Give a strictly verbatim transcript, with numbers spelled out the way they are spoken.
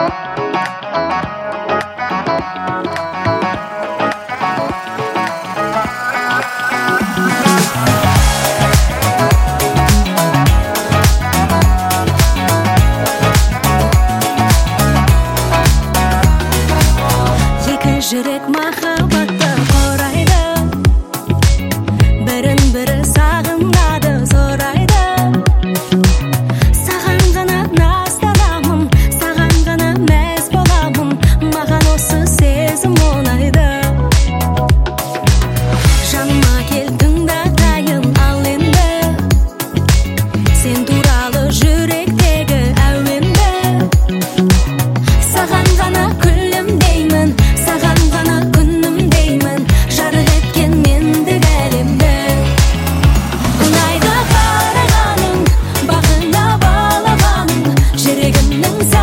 Жүрек махаббатты қорайды, бірін-бірі сағынады, зорайды. Саған ғана настанамын, саған ғана мәз боламын, маған осы сезім ұнайды. Жаныма келдің да дайын ал енді, сен туралы жүректегі әуенді. Саған ғана күлімдеймін, саған ғана күнім деймін, жарық еткен мендік әлемді. Ұнайды қарағаның, бағына балағаның, жүрегімнің